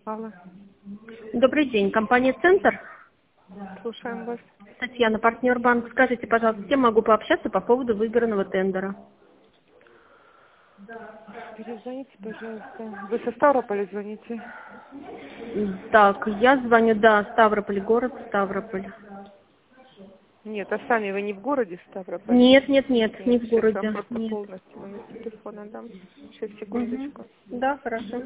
Алло, Добрый день, компания «Центр». слушаем вас. Татьяна, партнер банк. Скажите, пожалуйста, с кем могу пообщаться по поводу выигранного тендера? Перезвоните, пожалуйста. Вы со Ставрополя звоните? Так, я звоню, да, Ставрополь, город Ставрополь. Нет, а сами вы не в городе Ставрополь? Нет, нет, нет, не Нет, в сейчас вам городе, просто нет. полностью номер телефона дам. Сейчас, Угу. секундочку. Да, хорошо.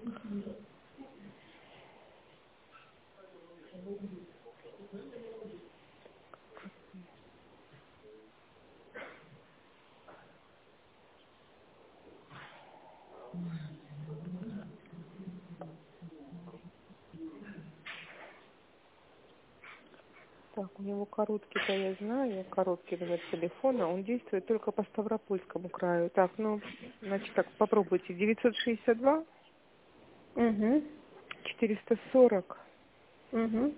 Так, у него короткий-то я знаю, короткий номер телефона, он действует только по Ставропольскому краю. Так, ну, значит так, попробуйте. 962 Угу. 440 Угу.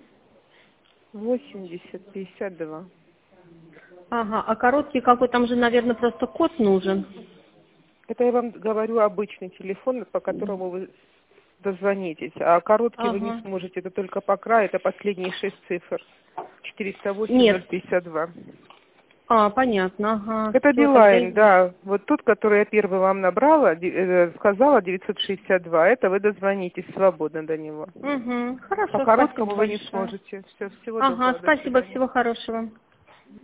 80 52. Ага, а короткий какой, там же, наверное, просто код нужен. Это я вам говорю обычный телефон, по которому вы дозвонитесь. А короткий вы не Ага. сможете, это только по краю, это последние 6 цифр. 408 Нет. 052. А, понятно, ага. Это Все, тогда Билайн, да. Вот тот, который я первый вам набрала, сказала 962, это вы дозвонитесь свободно до него. Угу. По Хорошо, спасибо короткому вы не большое. сможете. Все, всего Ага, доброго, до спасибо, свидания. всего хорошего.